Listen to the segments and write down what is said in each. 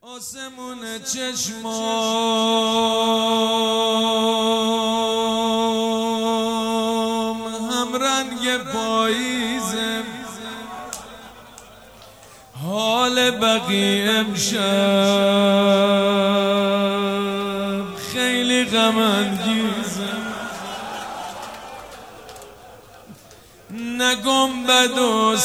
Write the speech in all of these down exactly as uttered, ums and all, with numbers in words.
آسمون چشمام هم رنگ پاییزه، حال بقیه امشب خیلی غم انگیزه. نه گنبد و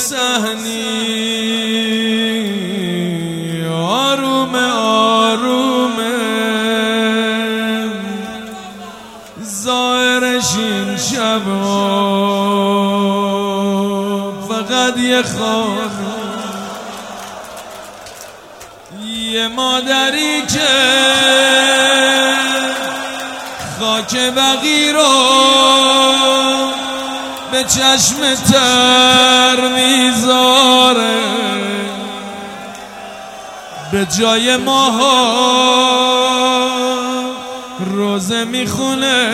صحنی آروم آرومه، ظاهرش این شب فقط یه خانه، یه مادری که خاک بقی رو به چشم تر میذاره، به جای ماها روزه میخونه،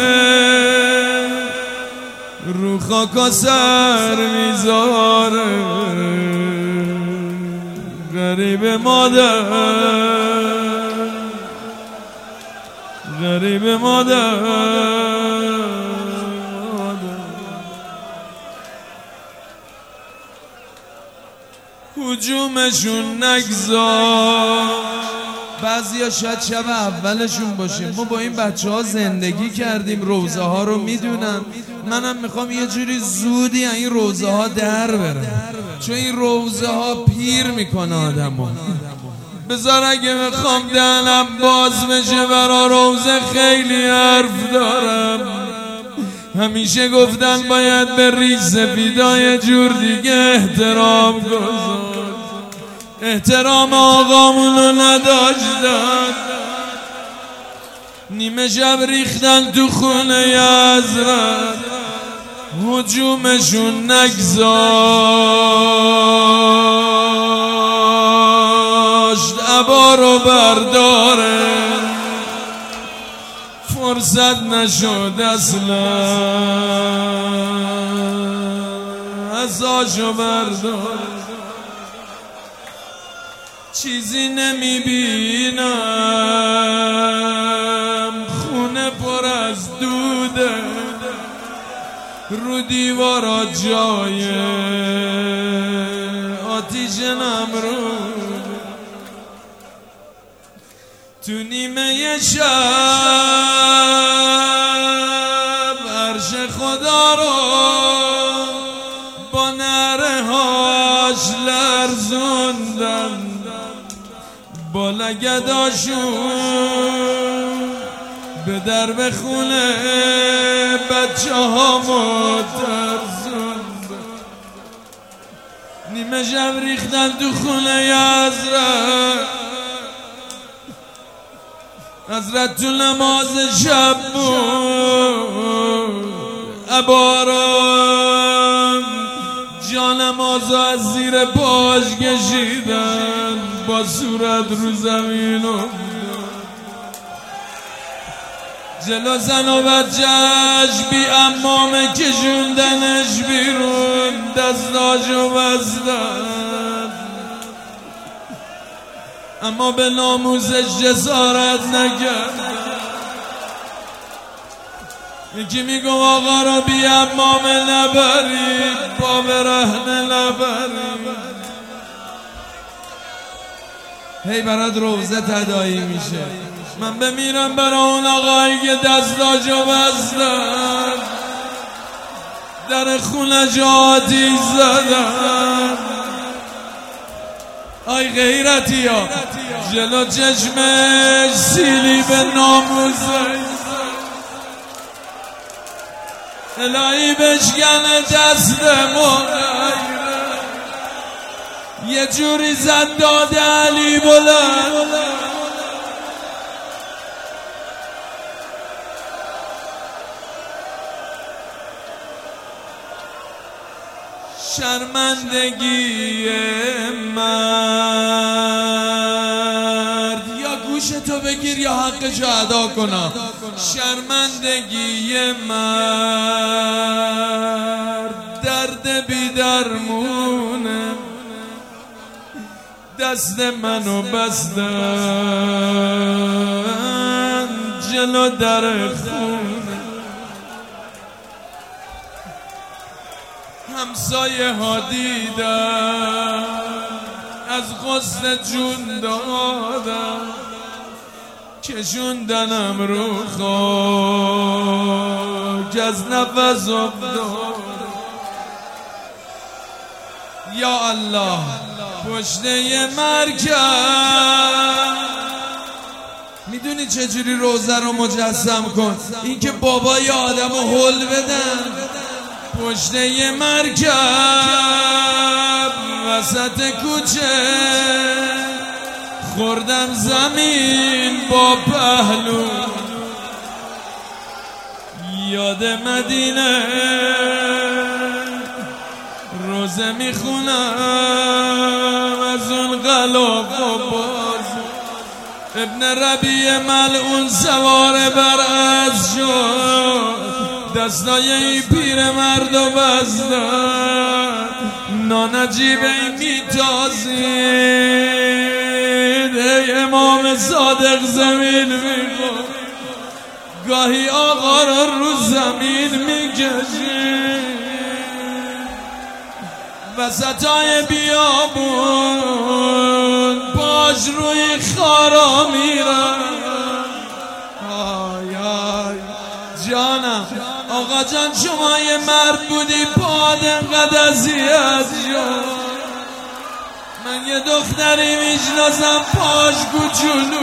رو خاک سر میذاره. غریب مادر، غریب مادر، هجومشون نگذار. بعضیا شاید شب اولشون باشه، ما با این بچه ها زندگی کردیم، روزه ها رو میدونم. منم میخوام یه جوری زودی این روزه ها در برم، چون این روزه ها پیر میکنه آدمو. بذار اگه میخوام دهنم باز بشه برا روزه خیلی حرف دارم. همیشه گفتن باید به ریش سفیدای جور دیگه احترام گذار، احترام آقامونو نداشتن. نیمه شب ریختن تو خونه حضرت، هجومشون نگذاشت عبا رو برداره، فرصت نشد اصلا عصاشو برداره. چیزی نمیبینم، خونه پر از دوده، رو دیوارا جای آتیش نمرود. تو نیمه شب عرش خدا رو با نره هاش لرزوندن، با لگداشون به درب خونه بچه ها مترزوندن. نیمه شب ریختن تو خونه حضرت، حضرت تو نماز شب بود، عباران جانماز از زیر پاش کشیدن، با صورت رو زمین افتاد. جلو زن و بچهش بی امامه کشوندنش بیرون، دستاشو بستن، اما به ناموسش جسارت نکرد. یکی میگو آقا را بی امامه نبرید، با برهنه نبرید. هی برات روزه تداعی میشه، من بمیرم برای اون آقایی که دستاشو بستن، در خونه جاتی زدن. آی غیرتی ها جلو چشمش سیلی به ناموزه، الهی بشکنه دستمون. یه جوری زد داد علی بلند، شرمندگی مرد، یا گوشتو بگیر یا حقشو ادا کنم. شرمندگی مرد درد بی درمونه، دست منو بستن جلو در خونه، همسایه ها دیدن از غصه جون دادن، کشوندنم رو خاک از نفس افتاد. یا الله پشته مرکب، میدونی چجوری روزه رو مجسم کن؟ این که بابای آدم رو حل بدن پشته مرکب وسط کوچه، خوردم زمین با پهلو، یاد مدینه روزه میخونم از اون غلاف و باز. ابن ربیع ملعون سوار بر اسب شد، دستای این پیر مرد و بستن، نانجیبه میتازید. ای امام صادق زمین میخون، گاهی آقا رو رو زمین میکشید، وسطای بیابون پاش روی خارا میرن. آی آی جانم آقا جان، شما یه مرد بودی پاد انقدر اذیت شد، من یه دختری میشناسم پاش کوچولو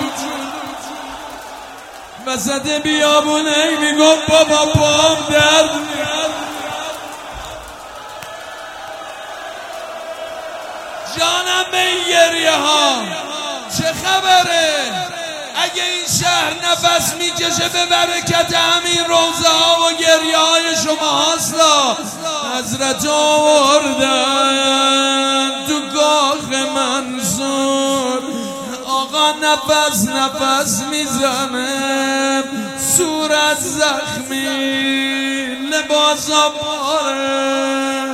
وسط بیابون ای میگفت بابا پام درد میاد. جانم به این گریه ها چه خبره؟ اگه این شهر نفس میکشه به برکت همین روزه ها و گریه های شما هاستا، حضرت آوردن تو کاخ منصور. آقا نفس نفس میزنه، صورت زخمی، لباس پاره،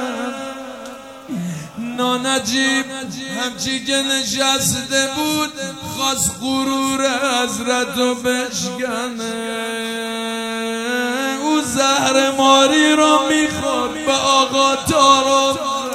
نانجیب همچی که نشسته بود خواست غرور حضرت رو بشکنه، او زهر ماری رو میخورد به آقا تارو.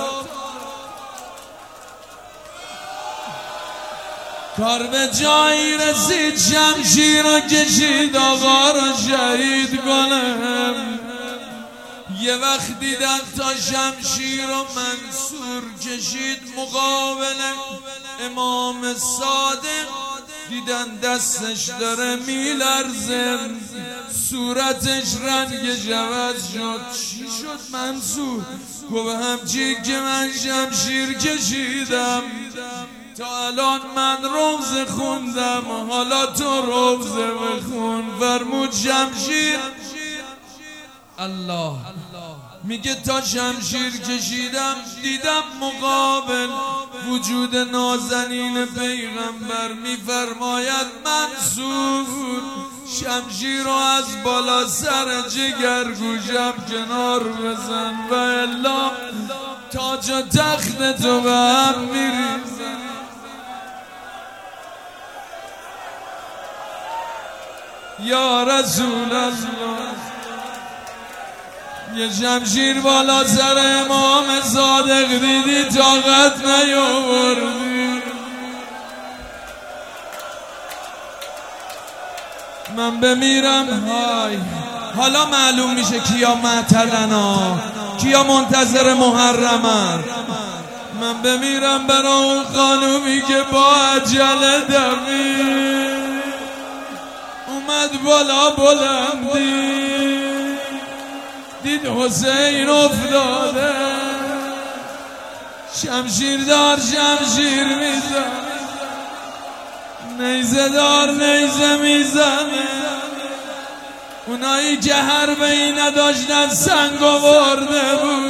کار به جایی رسید، شمشیر رو کشید آقا رو شهید کنم. یه وقت دیدن تا شمشیر و منصور کشید مقابل امام صادق، دیدن دستش داره میلرزه، صورتش رنگش عوض شد. چی شد منصور؟ گفت همچی که من شمشیر کشیدم تا الان من روزه خوندم، حالا تو روزه بخون. فرمود شمشیر الله میگه تا شمشیر کشیدم دیدم مقابل وجود نازنین پیغمبر، میفرماید منصور شمشیر رو از بالا سر جگر گوشم کنار بزن و الا تاج و تخت تو به هم میریزن. یا رسول الله یه شمشیر بالا سر امام صادق دیدی طاقت نیاوردی. من بمیرم های حالا معلوم میشه کیا معتلن ها، کیا منتظر محرمن. من بمیرم برای اون خانومی که با عجله دمی اومد بالا بلندی، دید حسین افتاده، شمشیر دار شمشیر میزن، نیزه دار نیزه میزنه. اونایی که حربه‌ای نداشتن سنگ آورده بود.